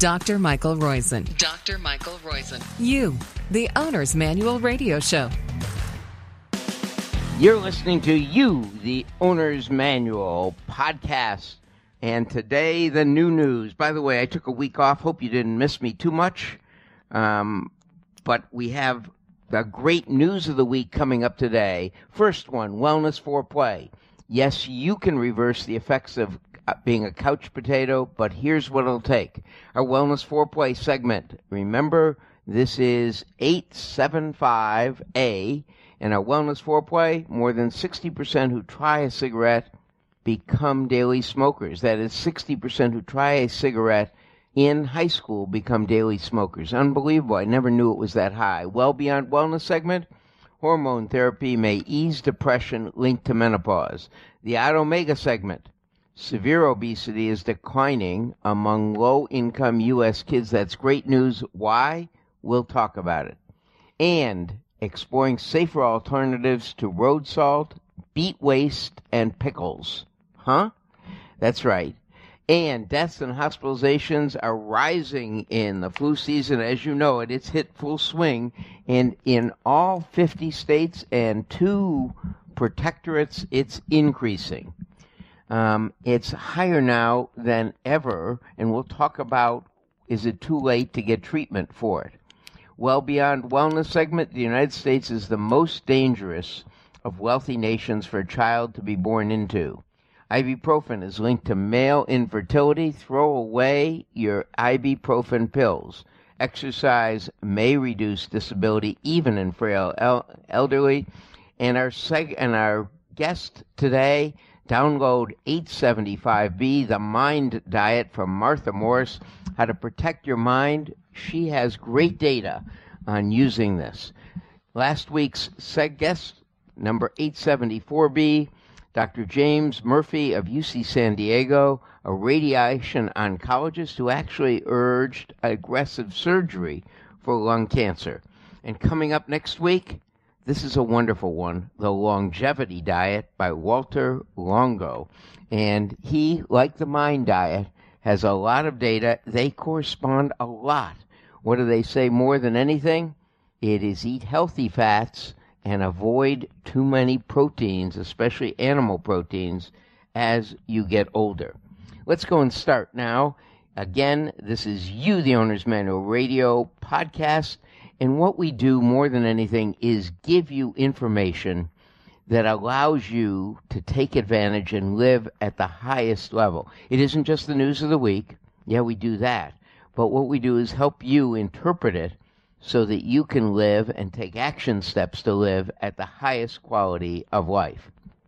Dr. Michael Roizen. Dr. Michael Roizen. You, the Owner's Manual Radio Show. You're listening to You, the Owner's Manual podcast. And today, the new news. By the way, I took a week off. Hope you didn't miss me too much. But we have the great news of the week coming up today. First one, wellness foreplay. Yes, you can reverse the effects of being a couch potato, but here's what it'll take. Our wellness foreplay segment. Remember, this is 875A. And our wellness foreplay, more than 60% who try a cigarette become daily smokers. That is, 60% who try a cigarette in high school become daily smokers. Unbelievable. I never knew it was that high. Well beyond wellness segment, hormone therapy may ease depression linked to menopause. The Odd Omega segment, severe obesity is declining among low-income U.S. kids. That's great news. Why? We'll talk about it. And exploring safer alternatives to road salt, beet waste, and pickles. Huh? That's right. And deaths and hospitalizations are rising in the flu season. As you know, it's hit full swing. And in all 50 states and 2 protectorates, it's increasing. It's higher now than ever, and we'll talk about, is it too late to get treatment for it? Well beyond wellness segment, the United States is the most dangerous of wealthy nations for a child to be born into. Ibuprofen is linked to male infertility. Throw away your ibuprofen pills. Exercise may reduce disability even in frail elderly. And our guest today, download 875B, the Mind Diet from Martha Morris, how to protect your mind. She has great data on using this. Last week's guest, number 874B, Dr. James Murphy of UC San Diego, a radiation oncologist who actually urged aggressive surgery for lung cancer. And coming up next week, this is a wonderful one, The Longevity Diet by Walter Longo. And he, like the Mind Diet, has a lot of data. They correspond a lot. What do they say more than anything? It is eat healthy fats and avoid too many proteins, especially animal proteins, as you get older. Let's go and start now. Again, this is You, the Owner's Manual Radio podcast, and what we do more than anything is give you information that allows you to take advantage and live at the highest level. It isn't just the news of the week. Yeah, we do that. But what we do is help you interpret it so that you can live and take action steps to live at the highest quality of life.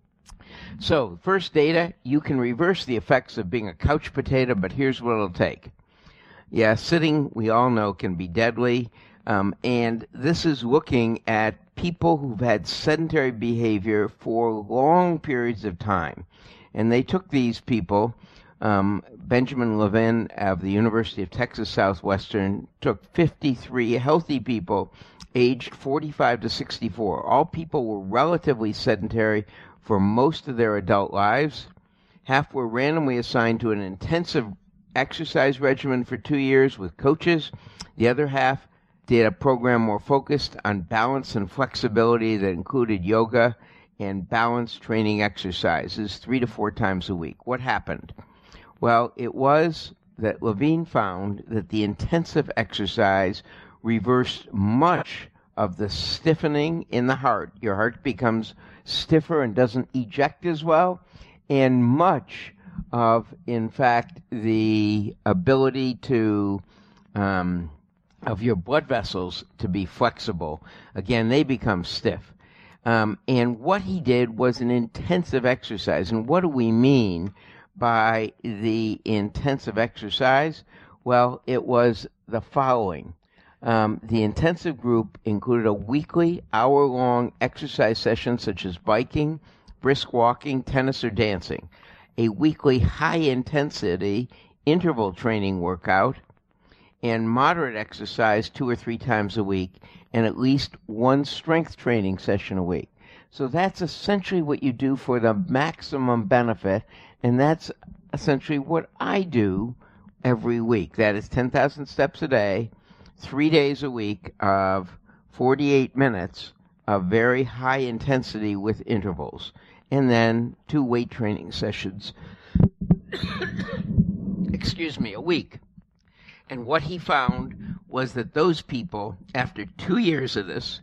So, first data, you can reverse the effects of being a couch potato, but here's what it'll take. Yeah, sitting, we all know, can be deadly. And this is looking at people who've had sedentary behavior for long periods of time. And they took these people, Benjamin Levin of the University of Texas Southwestern took 53 healthy people aged 45 to 64. All people were relatively sedentary for most of their adult lives. Half were randomly assigned to an intensive exercise regimen for 2 years with coaches. The other half did a program more focused on balance and flexibility that included yoga and balance training exercises 3 to 4 times a week. What happened? Well, it was that Levine found that the intensive exercise reversed much of the stiffening in the heart. Your heart becomes stiffer and doesn't eject as well, and much of, in fact, the ability to of your blood vessels to be flexible. Again, they become stiff. And what he did was an intensive exercise. And what do we mean by the intensive exercise? Well, it was the following. The intensive group included a weekly hour-long exercise session such as biking, brisk walking, tennis, or dancing, a weekly high-intensity interval training workout, and moderate exercise 2 or 3 times a week, and at least 1 strength training session a week. So that's essentially what you do for the maximum benefit, and that's essentially what I do every week. That is 10,000 steps a day, 3 days a week of 48 minutes of very high intensity with intervals, and then 2 weight training sessions, a week. And what he found was that those people, after 2 years of this,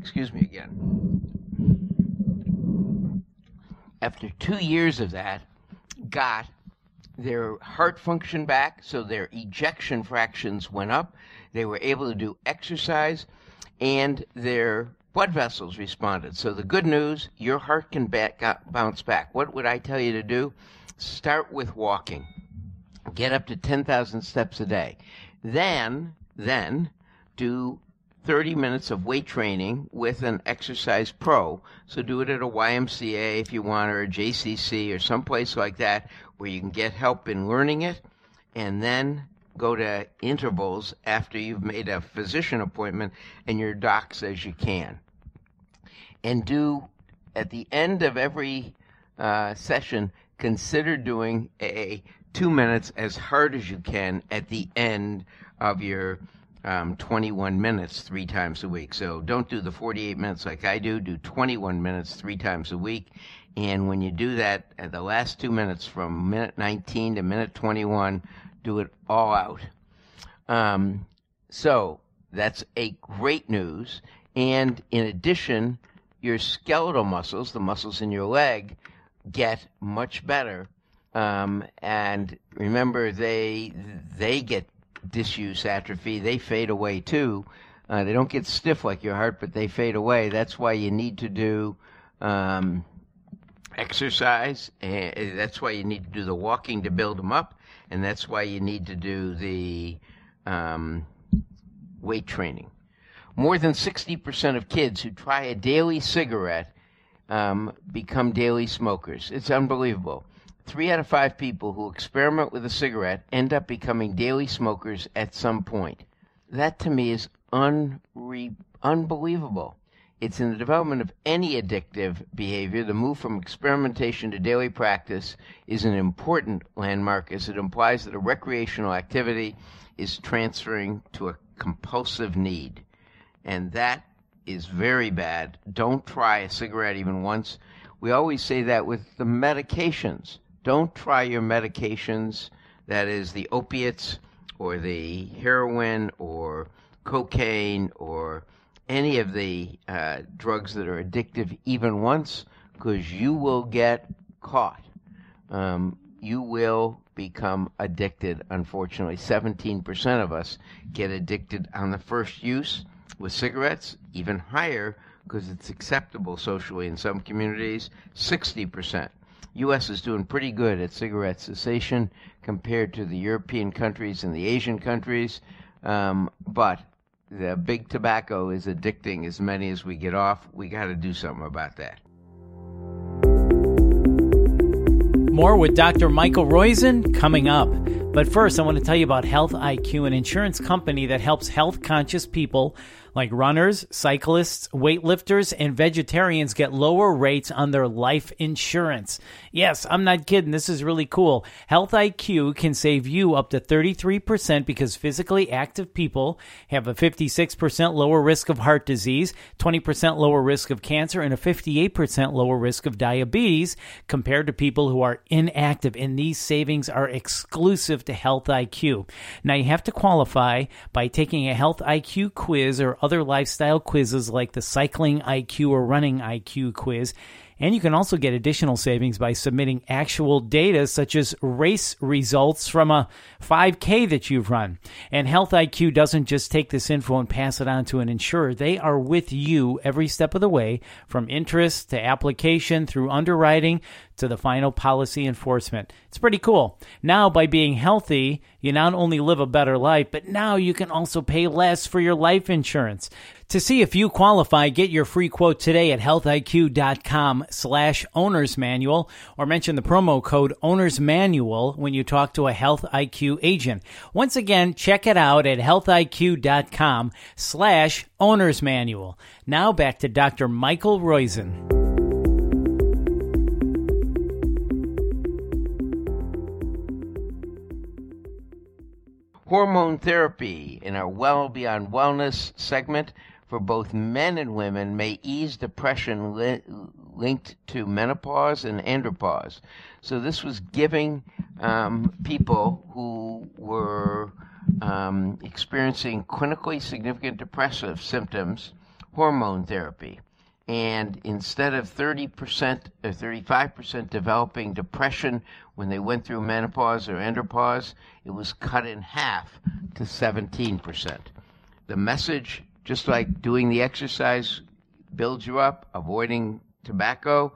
after 2 years of that, got their heart function back, so their ejection fractions went up. They were able to do exercise, and their blood vessels responded. So the good news, your heart can bounce back. What would I tell you to do? Start with walking. Get up to 10,000 steps a day. Then do 30 minutes of weight training with an exercise pro. So do it at a YMCA if you want, or a JCC, or someplace like that where you can get help in learning it, and then go to intervals after you've made a physician appointment and your doc says you can. And do, at the end of every session, consider doing a 2 minutes as hard as you can at the end of your 21 minutes 3 times a week. So don't do the 48 minutes like I do. Do 21 minutes 3 times a week. And when you do that, at the last 2 minutes from minute 19 to minute 21, do it all out. So that's a great news. And in addition, your skeletal muscles, the muscles in your leg, get much better. And remember, they get disuse atrophy. They fade away too. They don't get stiff like your heart, but they fade away. That's why you need to do exercise. And that's why you need to do the walking to build them up. And that's why you need to do the weight training. More than 60% of kids who try a daily cigarette become daily smokers. It's unbelievable. 3 out of 5 people who experiment with a cigarette end up becoming daily smokers at some point. That, to me, is unbelievable. It's in the development of any addictive behavior. The move from experimentation to daily practice is an important landmark, as it implies that a recreational activity is transferring to a compulsive need. And that is very bad. Don't try a cigarette even once. We always say that with the medications. Don't try your medications, that is the opiates or the heroin or cocaine or any of the drugs that are addictive even once, because you will get caught. You will become addicted, unfortunately. 17% of us get addicted on the first use. With cigarettes, even higher, because it's acceptable socially in some communities, 60%. U.S. is doing pretty good at cigarette cessation compared to the European countries and the Asian countries, but the big tobacco is addicting as many as we get off. We got to do something about that. More with Dr. Michael Roizen coming up. But first, I want to tell you about Health IQ, an insurance company that helps health-conscious people like runners, cyclists, weightlifters, and vegetarians get lower rates on their life insurance. Yes, I'm not kidding. This is really cool. Health IQ can save you up to 33% because physically active people have a 56% lower risk of heart disease, 20% lower risk of cancer, and a 58% lower risk of diabetes compared to people who are inactive. And these savings are exclusive to Health IQ. Now, you have to qualify by taking a Health IQ quiz or other lifestyle quizzes like the Cycling IQ or Running IQ quiz. And you can also get additional savings by submitting actual data such as race results from a 5K that you've run. And Health IQ doesn't just take this info and pass it on to an insurer. They are with you every step of the way, from interest to application through underwriting to the final policy enforcement. It's pretty cool. Now, by being healthy, you not only live a better life, but now you can also pay less for your life insurance. To see if you qualify, get your free quote today at healthiq.com/owner's manual or mention the promo code owner's manual when you talk to a Health IQ agent. Once again, check it out at healthiq.com/owner's manual. Now back to Dr. Michael Roizen. Hormone therapy in our Well Beyond Wellness segment for both men and women may ease depression linked to menopause and andropause. So this was giving people who were experiencing clinically significant depressive symptoms hormone therapy. And instead of 30% or 35% developing depression when they went through menopause or andropause, it was cut in half to 17%. The message, just like doing the exercise builds you up, avoiding tobacco,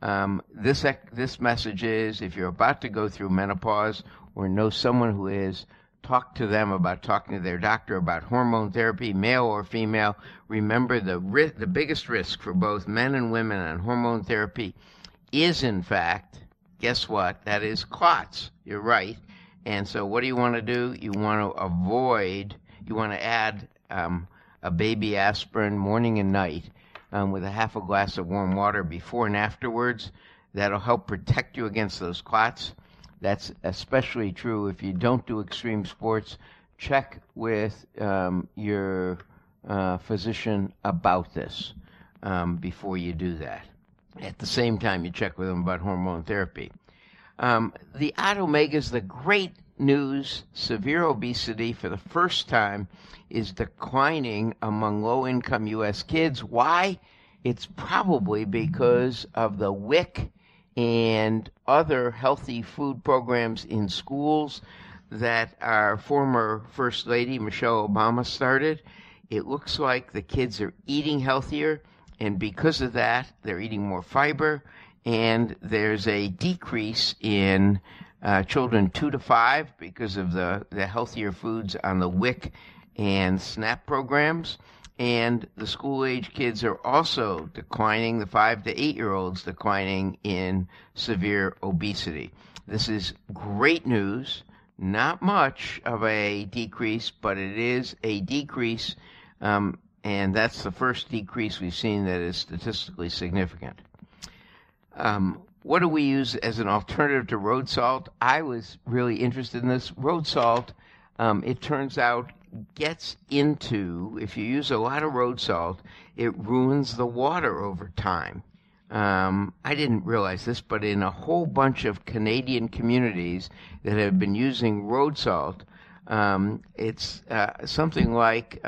this message is, if you're about to go through menopause or know someone who is, talk to them about talking to their doctor about hormone therapy, male or female. Remember, the biggest risk for both men and women on hormone therapy is, in fact, guess what? That is clots. You're right. And so what do you want to do? You want to add a baby aspirin morning and night with a half a glass of warm water before and afterwards. That'll help protect you against those clots. That's especially true if you don't do extreme sports. Check with your physician about this before you do that. At the same time, you check with them about hormone therapy. The Odd Omegas, the great news, severe obesity for the first time is declining among low-income U.S. kids. Why? It's probably because of the WIC and other healthy food programs in schools that our former First Lady, Michelle Obama, started. It looks like the kids are eating healthier, and because of that, they're eating more fiber, and there's a decrease in children 2 to 5 because of the healthier foods on the WIC and SNAP programs. And the school-age kids are also declining, the 5 to 8-year-olds declining in severe obesity. This is great news. Not much of a decrease, but it is a decrease, and that's the first decrease we've seen that is statistically significant. What do we use as an alternative to road salt? I was really interested in this. Road salt, it turns out, gets into, if you use a lot of road salt, it ruins the water over time. I didn't realize this, but in a whole bunch of Canadian communities that have been using road salt, it's something like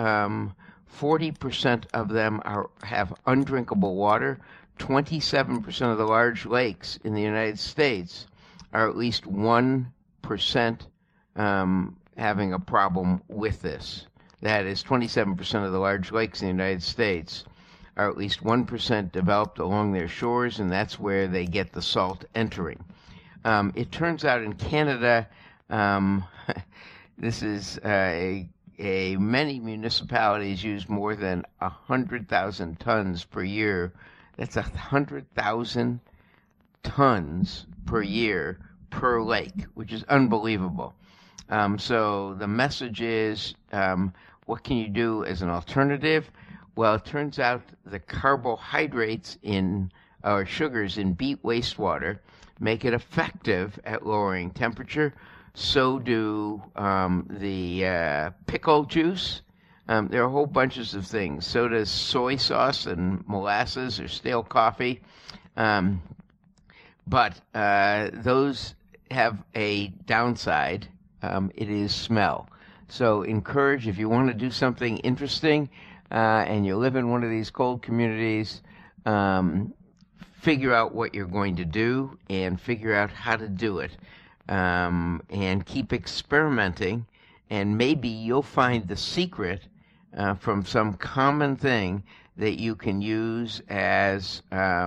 40% of them have undrinkable water. 27% of the large lakes in the United States are at least 1% having a problem with this. That is, 27% of the large lakes in the United States are at least 1% developed along their shores, and that's where they get the salt entering. It turns out in Canada, this is many municipalities use more than 100,000 tons per year. That's 100,000 tons per year per lake, which is unbelievable. So the message is, what can you do as an alternative? Well, it turns out the carbohydrates or sugars in beet wastewater make it effective at lowering temperature. So do the pickle juice. There are whole bunches of things. So does soy sauce and molasses or stale coffee. But those have a downside. It is smell. So encourage, if you want to do something interesting and you live in one of these cold communities, figure out what you're going to do and figure out how to do it. And keep experimenting, and maybe you'll find the secret from some common thing that you can use as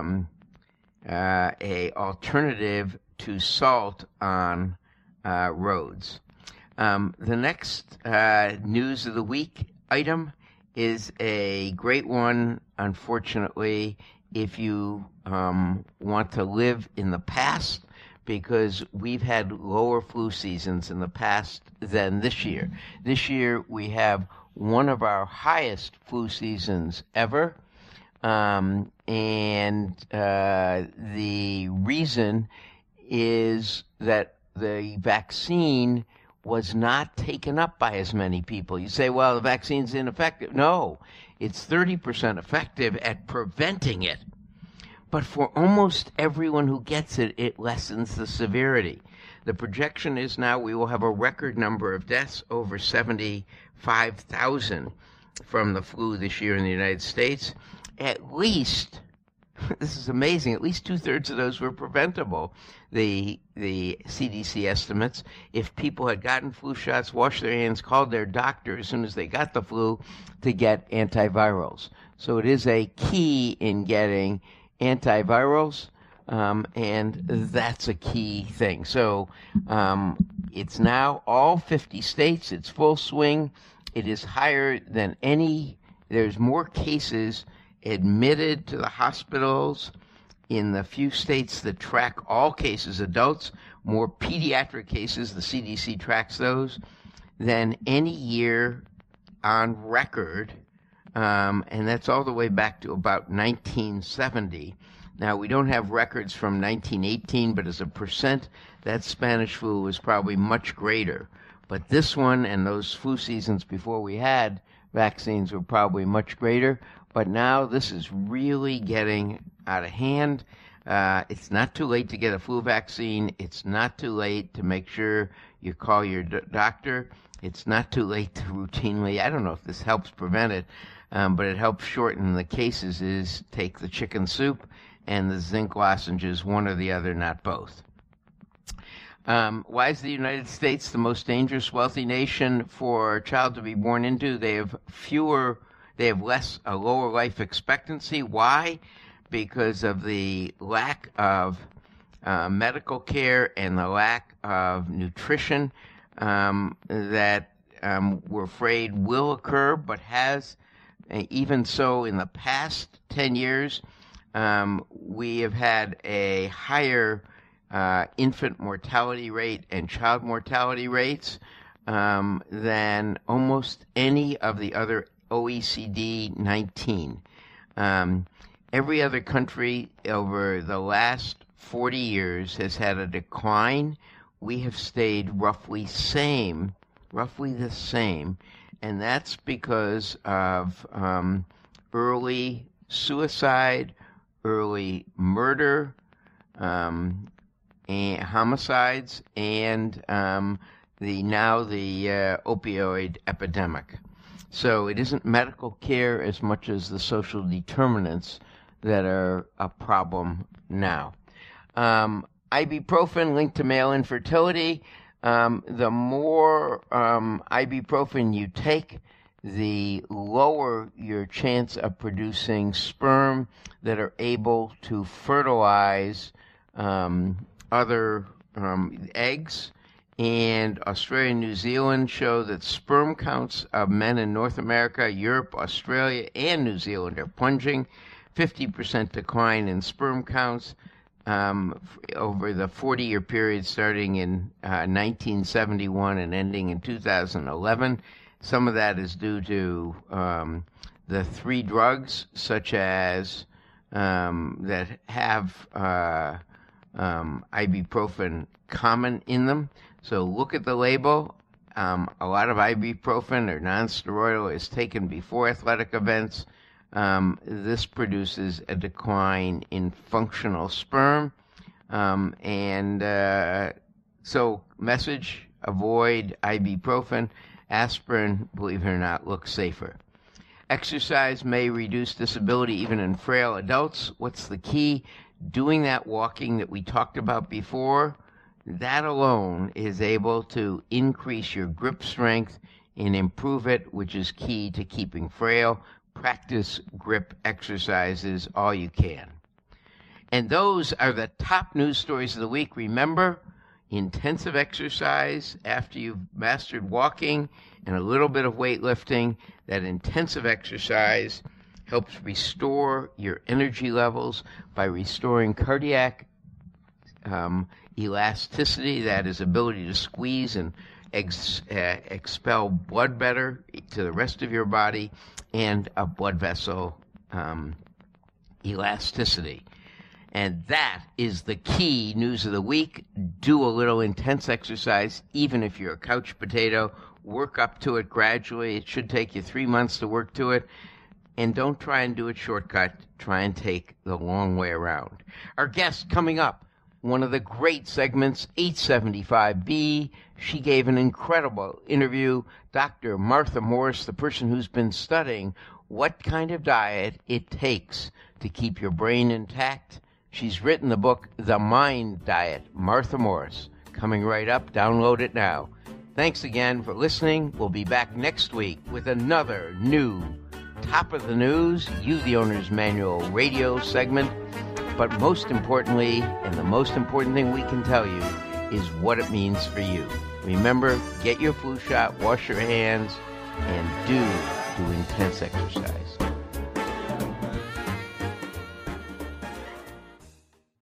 a alternative to salt on roads. The next news of the week item is a great one, unfortunately, if you want to live in the past, because we've had lower flu seasons in the past than this year. This year we have one of our highest flu seasons ever, and the reason is that the vaccine was not taken up by as many people. You say, well, the vaccine's ineffective. No, it's 30% effective at preventing it. But for almost everyone who gets it, it lessens the severity. The projection is now we will have a record number of deaths, over 75,000 from the flu this year in the United States. At least, this is amazing, at least 2/3 of those were preventable. The CDC estimates, if people had gotten flu shots, washed their hands, called their doctor as soon as they got the flu to get antivirals. So it is a key in getting antivirals, and that's a key thing. So it's now all 50 states. It's full swing. It is higher than any. There's more cases admitted to the hospitals in the few states that track all cases, adults, more pediatric cases, the CDC tracks those, than any year on record. And that's all the way back to about 1970. Now, we don't have records from 1918, but as a percent, that Spanish flu was probably much greater. But this one and those flu seasons before we had vaccines were probably much greater. But now this is really getting out of hand. It's not too late to get a flu vaccine. It's not too late to make sure you call your doctor. It's not too late to routinely, I don't know if this helps prevent it, but it helps shorten the cases, is take the chicken soup and the zinc lozenges, one or the other, not both. Why is the United States the most dangerous wealthy nation for a child to be born into? They have a lower life expectancy. Why? Because of the lack of medical care and the lack of nutrition that we're afraid will occur, but has. Even so, in the past 10 years, we have had a higher infant mortality rate and child mortality rates than almost any of the other OECD 19. Every other country over the last 40 years has had a decline. We have stayed roughly the same, and that's because of early suicide, early murder, and homicides, and the opioid epidemic. So it isn't medical care as much as the social determinants that are a problem now. Ibuprofen linked to male infertility. The more ibuprofen you take, the lower your chance of producing sperm that are able to fertilize other eggs. And Australia and New Zealand show that sperm counts of men in North America, Europe, Australia, and New Zealand are plunging. 50% decline in sperm counts over the 40-year period starting in 1971 and ending in 2011. Some of that is due to the three drugs, such as that have ibuprofen common in them. So look at the label. A lot of ibuprofen or non-steroidal is taken before athletic events. This produces a decline in functional sperm. So message, avoid ibuprofen. Aspirin, believe it or not, looks safer. Exercise may reduce disability even in frail adults. What's the key? Doing that walking that we talked about before, that alone is able to increase your grip strength and improve it, which is key to keeping frail. Practice grip exercises all you can. And those are the top news stories of the week. Remember, intensive exercise after you've mastered walking and a little bit of weightlifting, that intensive exercise helps restore your energy levels by restoring cardiac elasticity, that is, ability to squeeze and expel blood better to the rest of your body, and a blood vessel elasticity. And that is the key news of the week. Do a little intense exercise, even if you're a couch potato. Work up to it gradually. It should take you 3 months to work to it. And don't try and do it shortcut. Try and take the long way around. Our guest coming up, one of the great segments, 875B. She gave an incredible interview. Dr. Martha Morris, the person who's been studying what kind of diet it takes to keep your brain intact. She's written the book, The Mind Diet. Martha Morris, coming right up. Download it now. Thanks again for listening. We'll be back next week with another new Top of the News, You the Owner's Manual radio segment. But most importantly, and the most important thing we can tell you, is what it means for you. Remember, get your flu shot, wash your hands, and do intense exercise.